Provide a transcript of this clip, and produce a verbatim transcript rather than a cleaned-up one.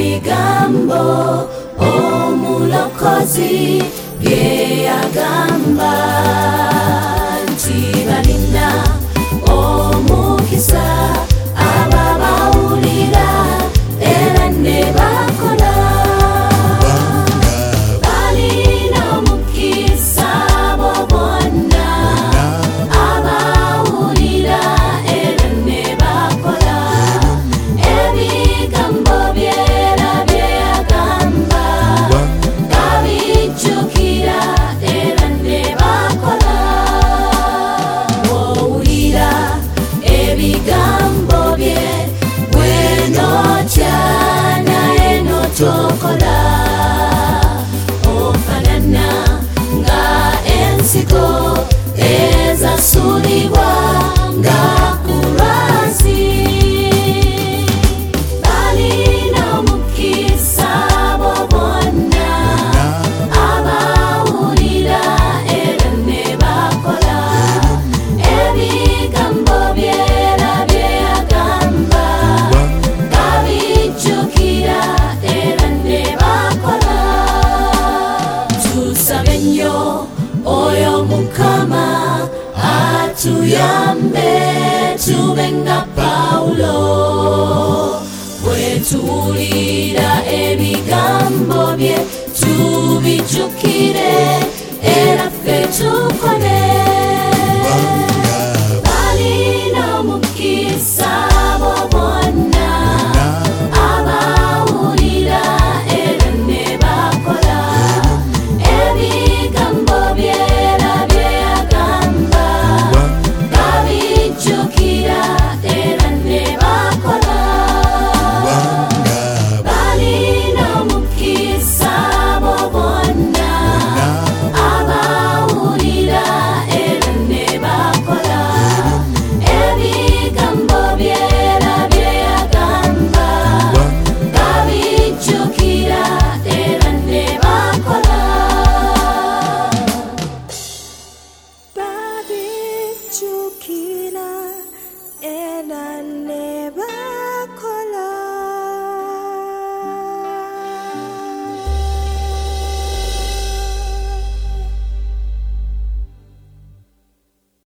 ebigambo omulokozi bye yagamba nti balina omukisa ababawulira era ne bakola. Balina omukisa bo bonna abawulira era ne bakola ebigambo byera bye yagamba babijjukira era ne bakola. Bw'owulira ebigambo bye bw'enotya naye n'otokola ofaanana nga ensiko ezasuulibwa nga ku lwazi. Balina omukisa bo bonna abawulira era ne bakola ebigambo byera bye yagamba babijjukira era ne bakola. Tusabe nnyo oyo Mukama atuyambe tube nga Pawulo bwe tuwulira ebigambo bye tubijjukire era ffe tu